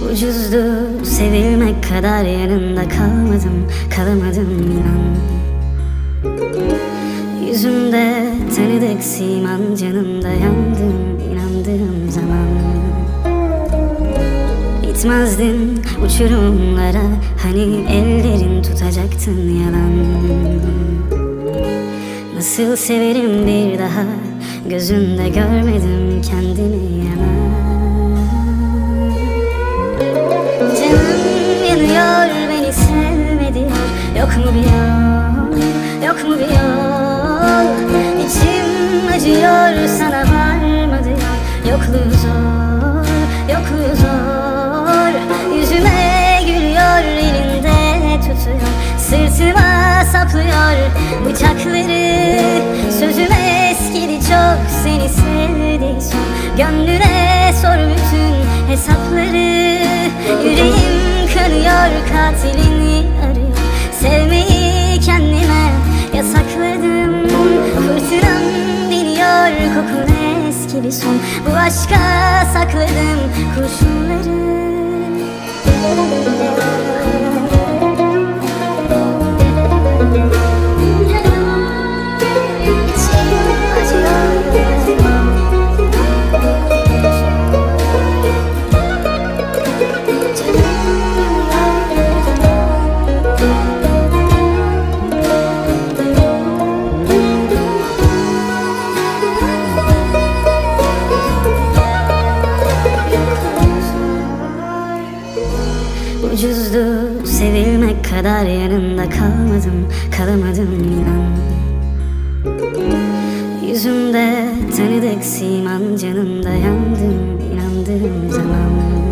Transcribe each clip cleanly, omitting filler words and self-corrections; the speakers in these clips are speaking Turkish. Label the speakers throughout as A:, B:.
A: Ucuzdu sevilmek kadar, yanında kalamadım inan. Yüzünde tanıdık siman, canımda yandım inandığım zaman. Gitmezdin uçurumlara, hani ellerin tutacaktın yalan. Nasıl severim bir daha, gözünde görmedim kendimi yanan. Canım yanıyor, beni sevmedi, yok mu bir yol, yok mu bir yol? İçim acıyor, sana varmadı yol, yokluğu zor, yokluğu zor. Yüzüme gülüyor, elinde tutuyor, sırtıma saplıyor bıçakları. Sözüm eskidi çok, seni sevdi son, gönlüne sor bütün hesapları. Yüreğim kanıyor, katilini arıyor, sevmeyi kendime yasakladım. Fırtınam diniyor, kokun eski bir son, bu aşka sakladım kurşunları. Ucuzdu sevilmek kadar, yanında kalamadım inan. Yüzümde tanıdık siman, canımda yandım inandığım zaman.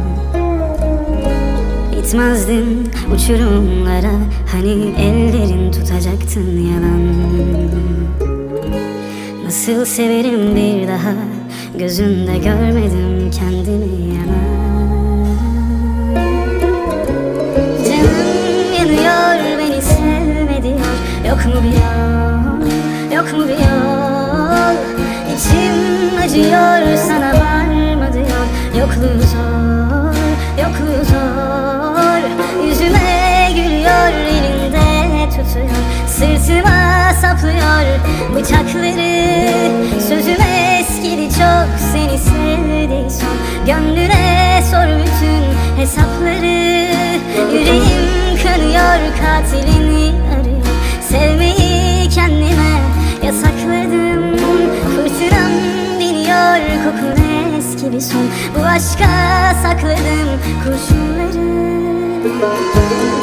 A: Gitmezdin uçurumlara, hani ellerin tutacaktın yalan. Nasıl severim bir daha, gözünde görmedim kendimi yanan. Yok mu bir yol, yok mu bir yol? İçim acıyor, sana varmadı yol, yokluğu zor, yokluğu zor. Yüzüme gülüyor, elinde tutuyor, sırtıma saplıyor bıçakları. Sözüm eskidi çok, seni sevdi son, gönlüne sor bütün hesapları. Yüreğim kanıyor, katilini arıyor, sevmeyi kendime yasakladım. Fırtınam diniyor, kokun eski bir son, bu aşka sakladım kurşunları.